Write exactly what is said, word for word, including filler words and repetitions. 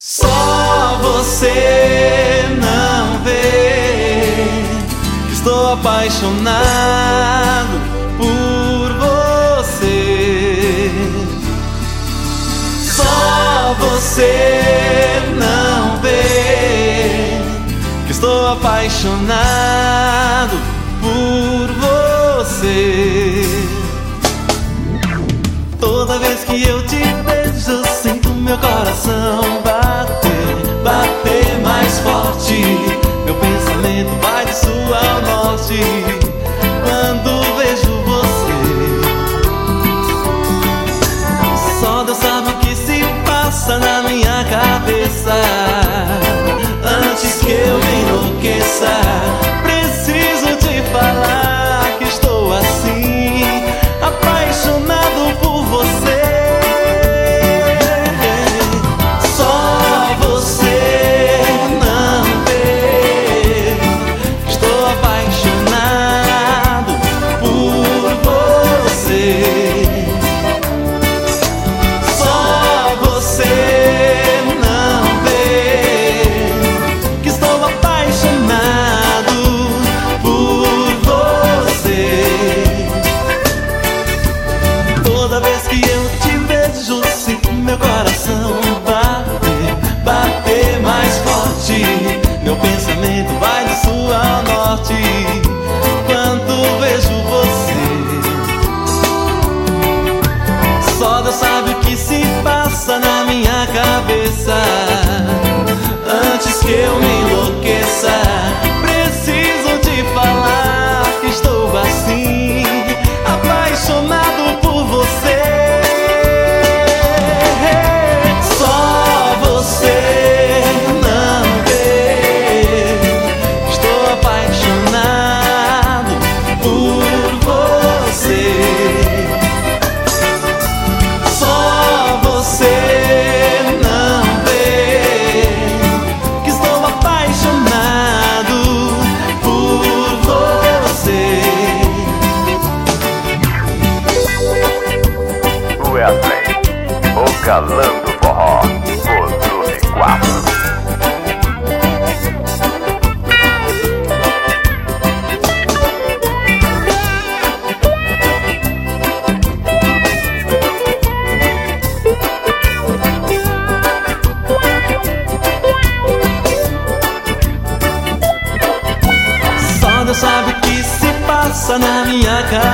Só você não vê que estou apaixonado por você. Só você não vê que estou apaixonado por você. Toda vez que eu te vejo, eu sinto meu coração bater, bater mais forte. Meu pensamento vai de sul ao norte quando vejo você. Só Deus sabe o que se passa na minha cabeça antes que eu me enlouqueça. Preciso te falar que estou assim, apaixonado por você. Só você não vê que estou apaixonado por você. Só você não vê que estou apaixonado por você. Toda vez que eu te vejo, sinto meu coração bater, bater mais forte. Meu pensamento vai do sul ao norte quando vejo você. Só Deus sabe o que se passa na minha cabeça antes que eu me enlouqueça. Preciso te falar que estou assim, apaixonado por você. Só você não vê que estou apaixonado por você. Só você não vê que estou apaixonado por você. Wesley, o galã do forró, volume quatro. Só Deus sabe o que se passa na minha cabeça